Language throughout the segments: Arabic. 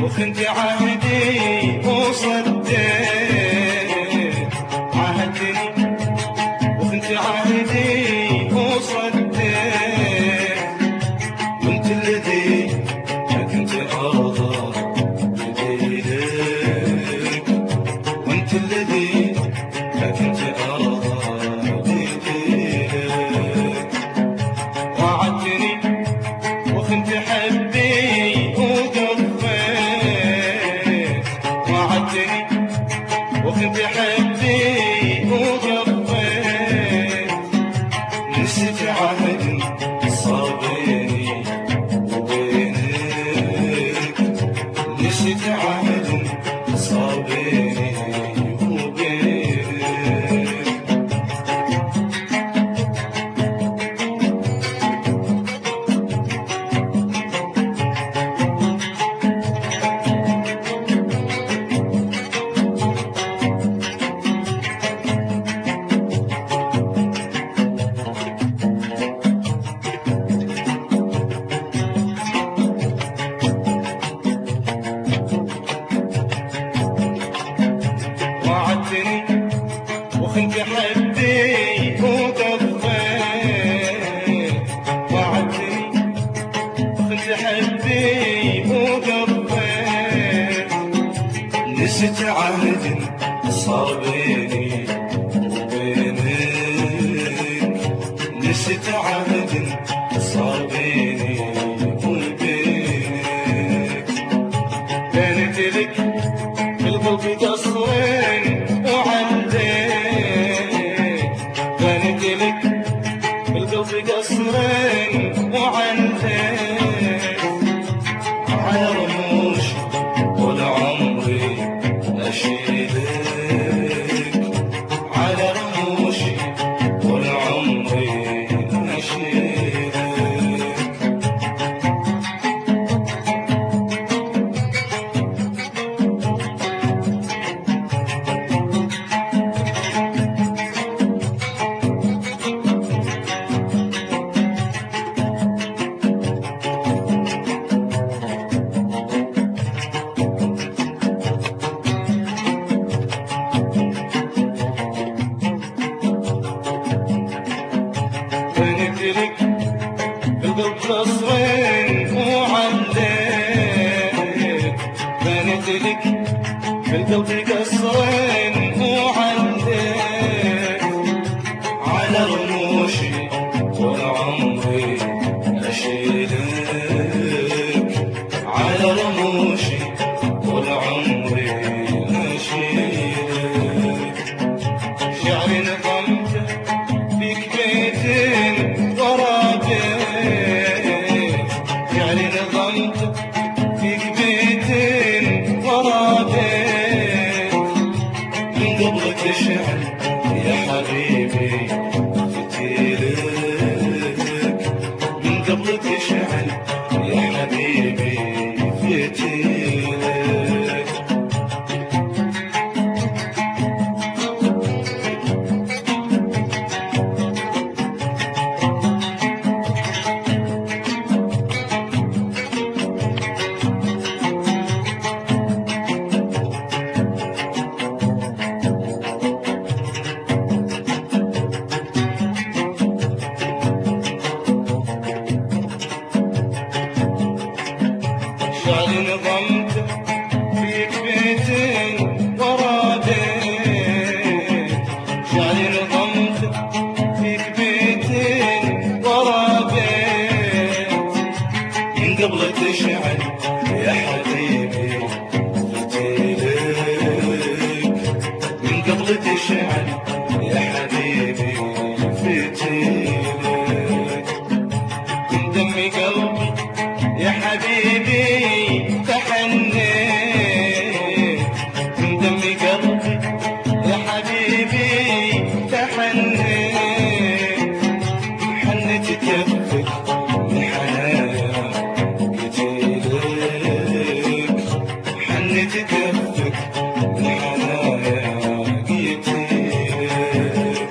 وخنت عهدي وصديت عهدتني وخنت عهدي وصديت وانت الذي ما كنت ارضى بدينك وانت الذي ما كنت ارضى بدينك وعدتني وخنت حبي وكنت حبي وقضيت نسيت عهد صار بيني وبينك نسيت عهد صار بيني وبينك وخنت حبي وقضيت وعدتني وخنت حبي وقضيت نسيت عهد صار بيني وبينك نسيت عهد صار بيني وبينك كانت لك في القلب قصرين كانت لك بالقلب قصرين وعندك على رموش طول عمري أشيلك على رموشي طول عمري أشيلك لك بالقلب قصرين وعندك كانت لك بالقلب قصرين وعندك على رموشي طول عمري أشيلك على رموشي طول عمري أشيلك شعري نظمته فيك بيتين يعني نظمت فيك بيتين ورابيت من قبلك تشعل يا حبيبي فتيلك من قبلك تشعل يا حبيبي فتيلك شعري نظمت فيك بيتين ورابيت شعري نظمت فيك بيتين ورابيت من قبلك تشعل يا حبيبي فتيلك من قبلك تشعل يا حبيبي فتيلك من دمي قلبي يا حبيبي تحنيت من دمي قلبي يا حبيبي تحنيت حنت كفك من حنايا قتيلك حنت كفك من حنايا قتيلك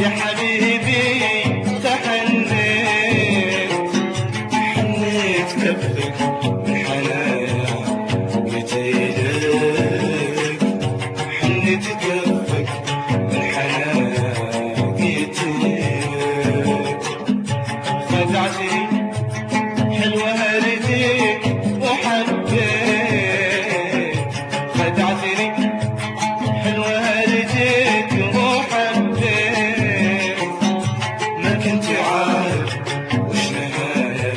يا حبيبي تحنيت حنيت كفك من حنايا جيتيلك حنيت كفك من حنايا جيتيلك خدعتني حلوة هرديك وحبيت خدعتني حلوة هرديك وحبيت ما كنت عارف وش نهاية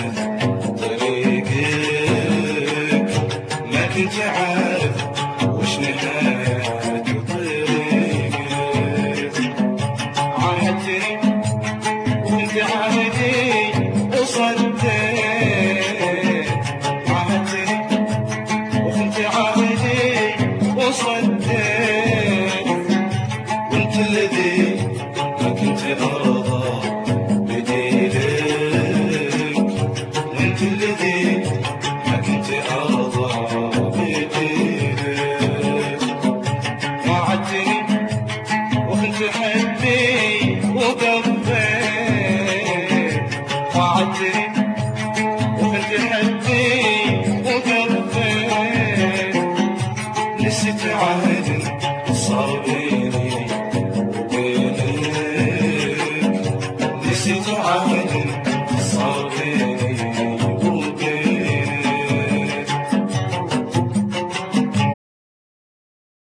طريقك ما كنت عارف وش نهاية طريقك عاهدتني وانت عاهدي وصديت عاهدتني وانت عاهدي وصديت وانت الذي ما كنت ارضى بدينك وانت الذي ما كنت ارضى بدينك وعدتني وكنت حبي وقضيت وعدتني وكنت حبي وقضيت نسيت عهد صار بيني وبينك نسيت عهد صار بيني